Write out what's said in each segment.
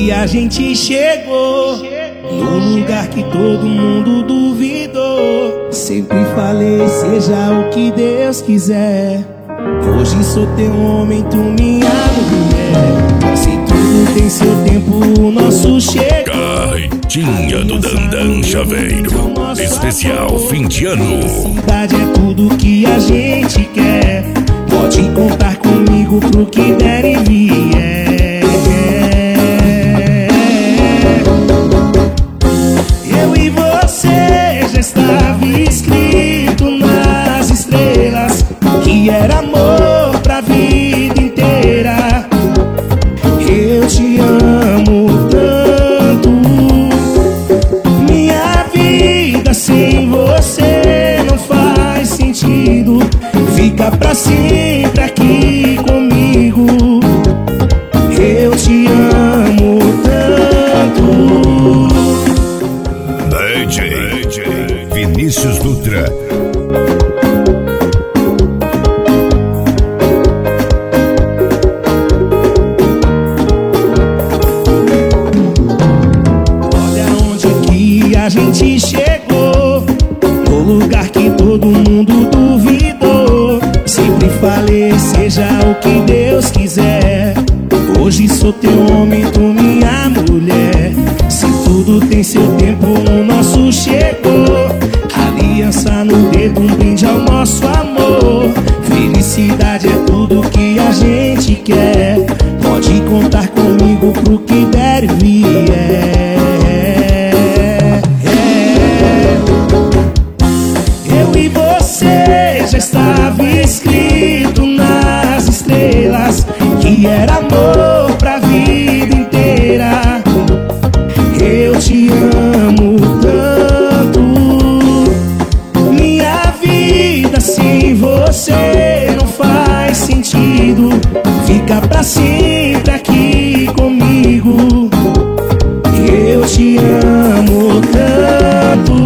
que a gente chegou no lugar que todo mundo duvidou. Sempre falei, seja o que Deus quiser. Hoje sou teu homem, tu minha mulher. Se tudo tem seu tempo, o nosso chegou. Carretinha do Dandan Chaveiro, especial fim de ano. Felicidade é tudo que a gente quer. Pode contar comigo pro que der e vier. Eu e você já estava escrito nas estrelas que era amor pra vida inteira. Eu te amo tanto, minha vida sem você não faz sentido. Fica pra sempre aqui comigo. Eu te amo tanto. DJ Vinícius Dutra. Olha onde que a gente chegou, no lugar que todo mundo duvidou. Sempre falei, seja o que Deus quiser. Hoje sou teu homem, tu minha mulher. Se tudo tem seu tempo, o nosso chegou. Aliança no dedo, um brinde ao nosso amor. Felicidade é tudo que a gente quer. Pode contar comigo pro que der e vier. Eu e você já estava escrito nas estrelas que era amor pra vida inteira. Eu te amo tanto, minha vida sem você não faz sentido. Fica pra sempre aqui comigo. Eu te amo tanto.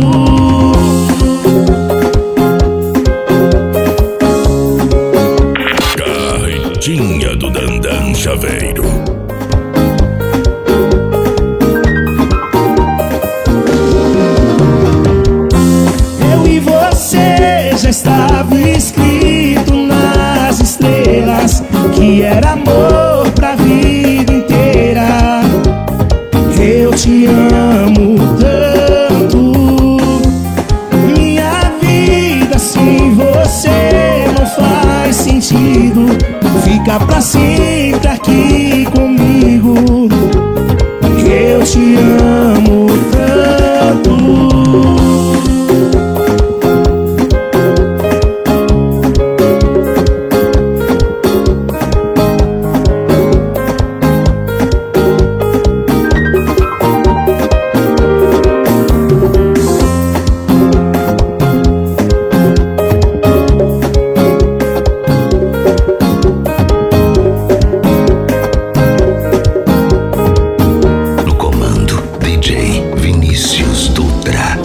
Carretinha do Dandan Chaveiro. Eu e você já estava escrito nas estrelas que era amor pra vida